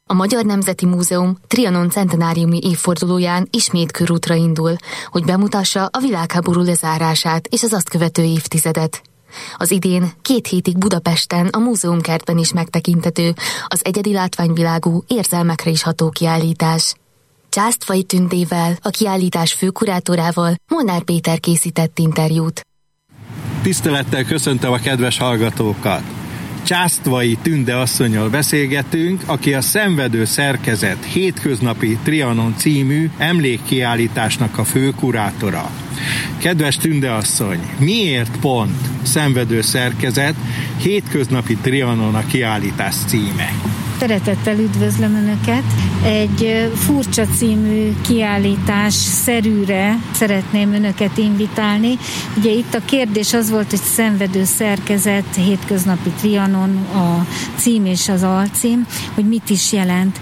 A Magyar Nemzeti Múzeum Trianon centenáriumi évfordulóján ismét körútra indul, hogy bemutassa a világháború lezárását és az azt követő évtizedet. Az idén 2 hétig Budapesten a múzeumkertben is megtekintető, az egyedi látványvilágú, érzelmekre is ható kiállítás. Császtvai Tündével, a kiállítás főkurátorával Molnár Péter készített interjút. Tisztelettel köszöntöm a kedves hallgatókat! Császtvai Tünde asszonnyal beszélgetünk, aki a Szenvedő Szerkezet hétköznapi Trianon című emlékkiállításnak a főkurátora. Kedves Tünde asszony, miért pont Szenvedő Szerkezet hétköznapi Trianon a kiállítás címe? Szeretettel üdvözlöm Önöket! Egy Furcsa című kiállítás szerűre szeretném Önöket invitálni. Ugye itt a kérdés az volt, hogy Szenvedő Szerkezet, hétköznapi Trianon a cím és az alcím, hogy mit is jelent.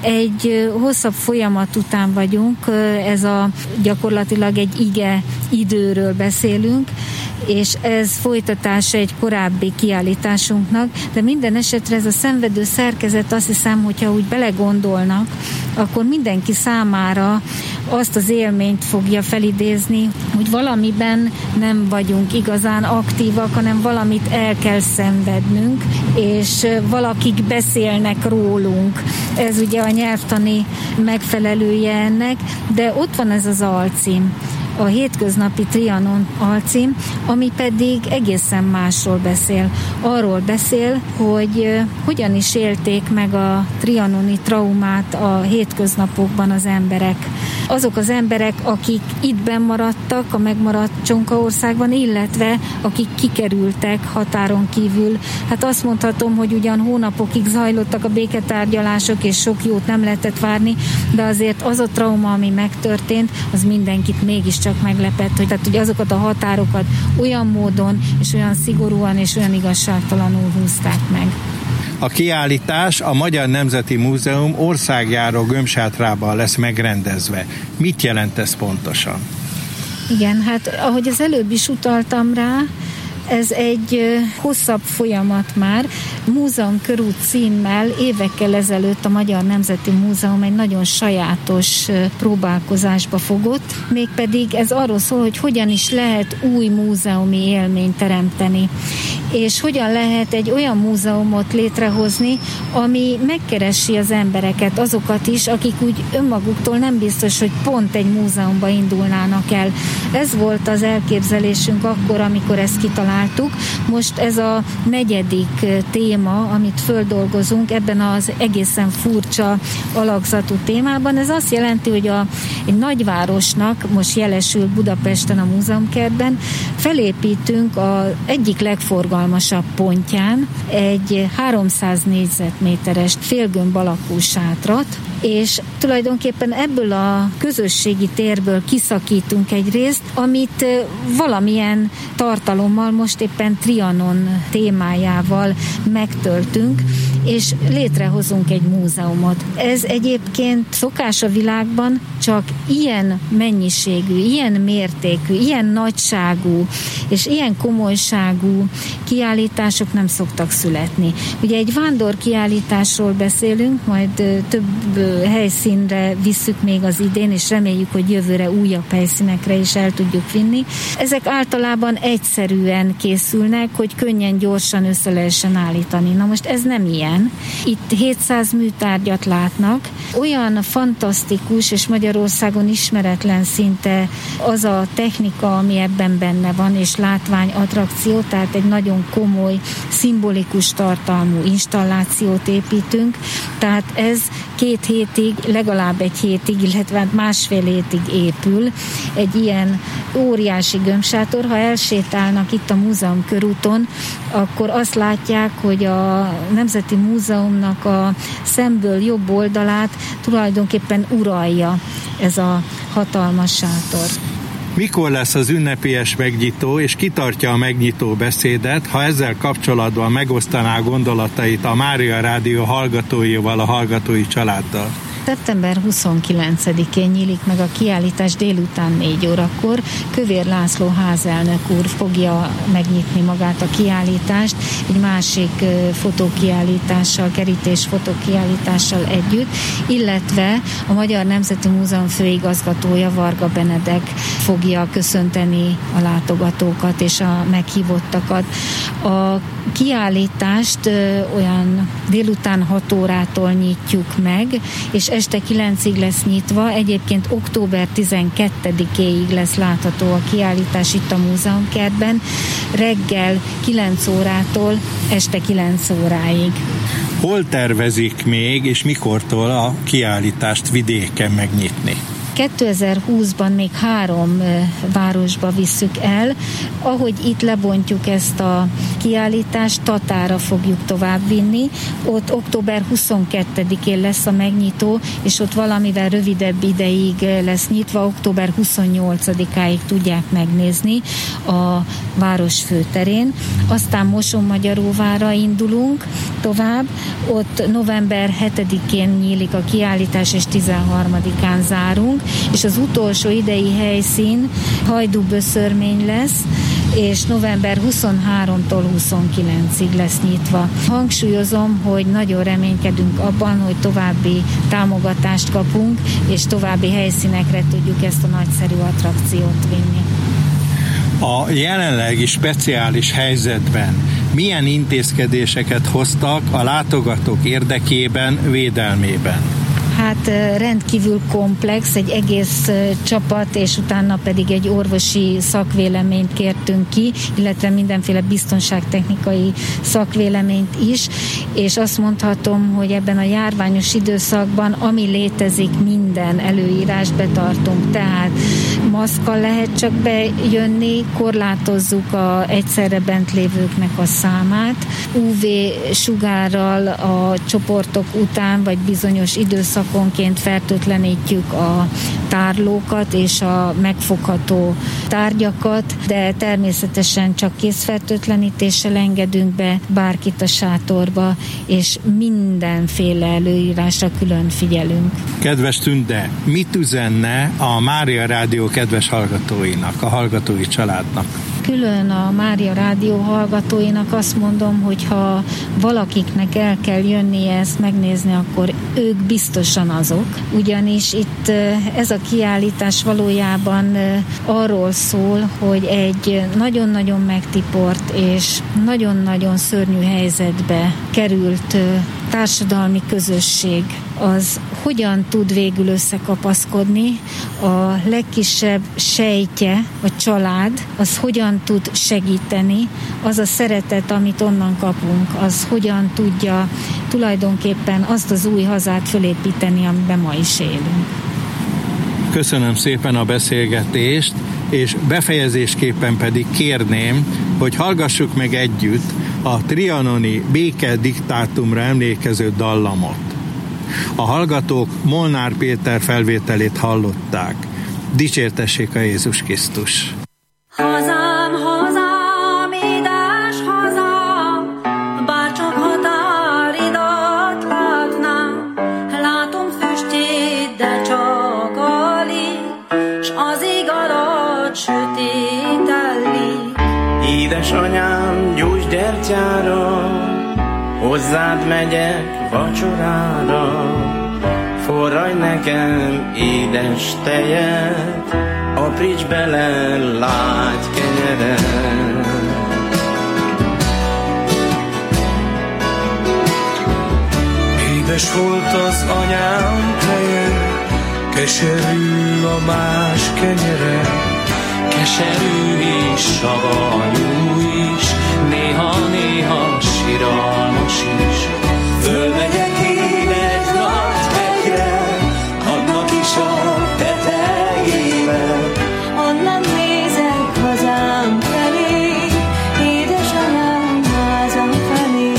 Egy hosszabb folyamat után vagyunk, ez gyakorlatilag egy ige időről beszélünk, és ez folytatása egy korábbi kiállításunknak, de minden esetre ez a Szenvedő Szerkezet, azt hiszem, hogyha úgy belegondolnak, akkor mindenki számára azt az élményt fogja felidézni, hogy valamiben nem vagyunk igazán aktívak, hanem valamit el kell szenvednünk, és valakik beszélnek rólunk. Ez ugye a nyelvtani megfelelője ennek, de ott van ez az alcím, a hétköznapi Trianon alcím, ami pedig egészen másról beszél. Arról beszél, hogy hogyan is élték meg a trianoni traumát a hétköznapokban az emberek. Azok az emberek, akik itt benn maradtak a megmaradt Csonkaországban, illetve akik kikerültek határon kívül. Hát azt mondhatom, hogy ugyan hónapokig zajlottak a béketárgyalások, és sok jót nem lehetett várni, de azért az a trauma, ami megtörtént, az mindenkit mégiscsak meglepett, hogy azokat a határokat olyan módon, és olyan szigorúan, és olyan igazságtalanul húzták meg. A kiállítás a Magyar Nemzeti Múzeum országjáró gömbsátrában lesz megrendezve. Mit jelent ez pontosan? Igen, hát ahogy az előbb is utaltam rá, ez egy hosszabb folyamat már. Múzeum körút címmel évekkel ezelőtt a Magyar Nemzeti Múzeum egy nagyon sajátos próbálkozásba fogott, mégpedig ez arról szól, hogy hogyan is lehet új múzeumi élményt teremteni, és hogyan lehet egy olyan múzeumot létrehozni, ami megkeresi az embereket, azokat is, akik úgy önmaguktól nem biztos, hogy pont egy múzeumba indulnának el. Ez volt az elképzelésünk akkor, amikor ezt kitaláltuk. Most ez a 4. téma, amit földolgozunk ebben az egészen furcsa alakzatú témában. Ez azt jelenti, hogy egy nagyvárosnak, most jelesül Budapesten a múzeumkertben, felépítünk az egyik legforgalmasabb pontján egy 300 négyzetméteres félgömb alakú sátrat, és tulajdonképpen ebből a közösségi térből kiszakítunk egy részt, amit valamilyen tartalommal, most éppen Trianon témájával megtöltünk, és létrehozunk egy múzeumot. Ez egyébként szokás a világban, csak ilyen mennyiségű, ilyen mértékű, ilyen nagyságú és ilyen komolyságú kiállítások nem szoktak születni. Ugye egy vándorkiállításról beszélünk, majd több helyszínre visszük még az idén, és reméljük, hogy jövőre újabb helyszínekre is el tudjuk vinni. Ezek általában egyszerűen készülnek, hogy könnyen, gyorsan össze lehessen állítani. Na most ez nem ilyen. Itt 700 műtárgyat látnak. Olyan fantasztikus és Magyarországon ismeretlen szinte az a technika, ami ebben benne van, és látványattrakció, tehát egy nagyon komoly, szimbolikus tartalmú installációt építünk. Tehát ez 2 hétig, legalább egy hétig, illetve 1,5 hétig épül egy ilyen óriási gömbsátor. Ha elsétálnak itt a múzeum körúton, akkor azt látják, hogy a Nemzeti Múzeumnak a szemből jobb oldalát tulajdonképpen uralja ez a hatalmas sátor. Mikor lesz az ünnepélyes megnyitó, és ki tartja a megnyitó beszédet, ha ezzel kapcsolatban megosztaná gondolatait a Mária Rádió hallgatóival, a hallgatói családdal? Szeptember 29-én nyílik meg a kiállítás délután 4 órakor. Kövér László házelnök úr fogja megnyitni magát a kiállítást egy másik fotókiállítással, kerítés fotókiállítással együtt, illetve a Magyar Nemzeti Múzeum főigazgatója, Varga Benedek fogja köszönteni a látogatókat és a meghívottakat. A kiállítást olyan délután 6 órától nyitjuk meg, és este 9-ig lesz nyitva. Egyébként október 12-éig lesz látható a kiállítás itt a múzeumkertben, reggel 9 órától este 9 óráig. Hol tervezik még, és mikortól a kiállítást vidéken megnyitni? 2020-ban még 3 városba visszük el. Ahogy itt lebontjuk ezt a kiállítást, Tatára fogjuk továbbvinni. Ott október 22-én lesz a megnyitó, és ott valamivel rövidebb ideig lesz nyitva. Október 28-áig tudják megnézni a város főterén. Aztán Mosonmagyaróvárra indulunk tovább. Ott november 7-én nyílik a kiállítás, és 13-án zárunk. És az utolsó idei helyszín Hajdú-Böszörmény lesz, és november 23-tól 29-ig lesz nyitva. Hangsúlyozom, hogy nagyon reménykedünk abban, hogy további támogatást kapunk, és további helyszínekre tudjuk ezt a nagyszerű attrakciót vinni. A jelenlegi speciális helyzetben milyen intézkedéseket hoztak a látogatók érdekében, védelmében? Hát rendkívül komplex, egy egész csapat, és utána pedig egy orvosi szakvéleményt kértünk ki, illetve mindenféle biztonságtechnikai szakvéleményt is, és azt mondhatom, hogy ebben a járványos időszakban, ami létezik, minden előírást betartunk, tehát maszkkal lehet csak bejönni, korlátozzuk egyszerre bent lévőknek a számát, UV-sugárral a csoportok után, vagy bizonyos időszakonként fertőtlenítjük a tárlókat és a megfogható tárgyakat, de természetesen csak kézfertőtlenítéssel engedünk be bárkit a sátorba, és mindenféle előírásra külön figyelünk. Kedves Tünde, mit üzenne a Mária Rádió kedves hallgatóinak, a hallgatói családnak? Külön a Mária Rádió hallgatóinak azt mondom, hogy ha valakiknek el kell jönnie ezt megnézni, akkor ők biztosan azok. Ugyanis itt ez a kiállítás valójában arról szól, hogy egy nagyon-nagyon megtiport és nagyon-nagyon szörnyű helyzetbe került társadalmi közösség az hogyan tud végül összekapaszkodni, a legkisebb sejtje, a család, az hogyan tud segíteni, az a szeretet, amit onnan kapunk, az hogyan tudja tulajdonképpen azt az új hazát fölépíteni, amiben ma is élünk. Köszönöm szépen a beszélgetést, és befejezésképpen pedig kérném, hogy hallgassuk meg együtt a trianoni békediktátumra emlékező dallamot. A hallgatók Molnár Péter felvételét hallották. Dicsértessék a Jézus Krisztus! Hazám, hazám, édes hazám, bárcsak határidat látnám, látom füstjét, de csak alig, s az ég alatt sötétellik. Édesanyám, gyújts gyertyára, hozzád megyek vacsorára, forraj nekem édes tejet, apríts bele lágy kenyeret. Édes volt az anyám teje, keserű a más kenyere, keserű és savanyú is, néha-néha siralmas is. Fölmegyek én egy nagy hegyre, annak is a tetejével, Onnan nézek hazám felé, édesanyám házam felé.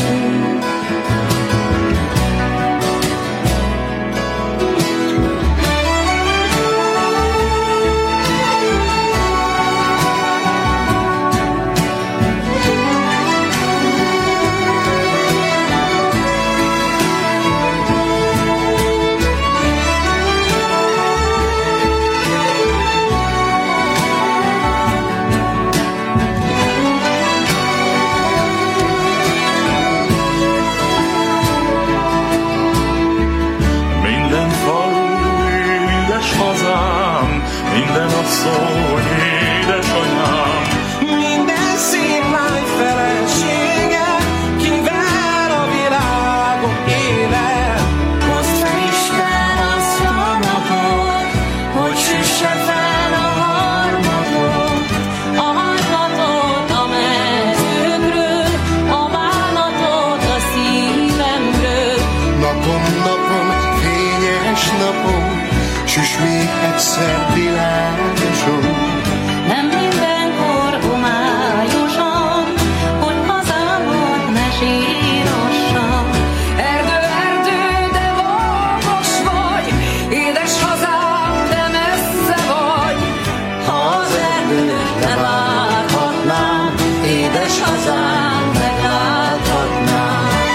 napon, fényes napon, s még egyszer világoson. Nem mindenkor homályosan, hogy hazámat ne sírossam. Erdő, erdő, de vakos vagy, édes hazám, de messze vagy. Ha az erdőt nem láthatnám, édes hazám, megláthatnám.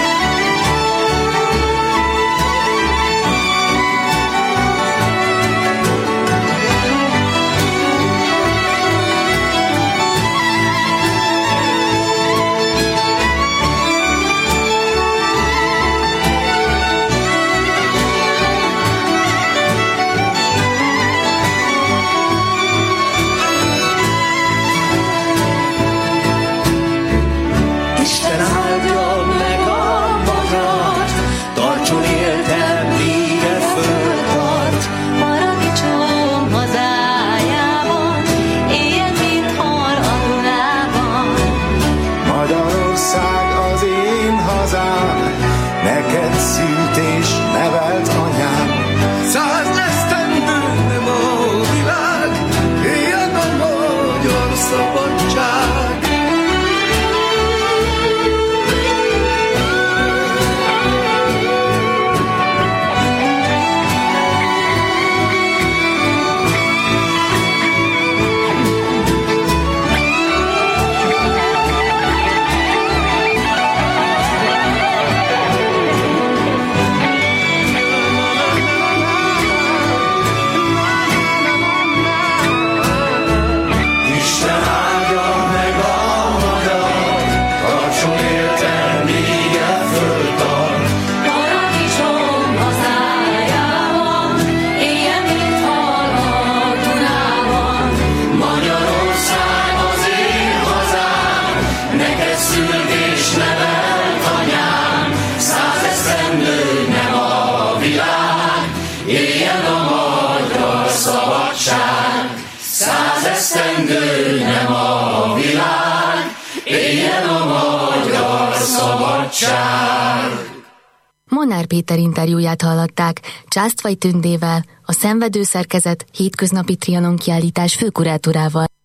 Isten áldja meg a magad, tartson éltem, míg a föld tart. Paradicsom hazájában, éljen, mint hal a Dunában. Magyarország az én hazám, neked szült és nevelt anyám. 100 esztendő nem a világ, éljen a magyar szabadság. Isten áldja meg a magad, tartson éltem, míg a föld tart. Paradicsom hazájában, éljen, mint hal a Dunában. Magyarország az én hazám, neked szült és nevelt anyám. 100 esztendő nem a világ, éljen a magyar szabadság. 100 esztendő nem a világ, éljen a magyar szabadság. Molnár Péter interjúját hallották Császtvai Tündével, a Szenvedő Szerkezet hétköznapi Trianon kiállítás főkurátorával.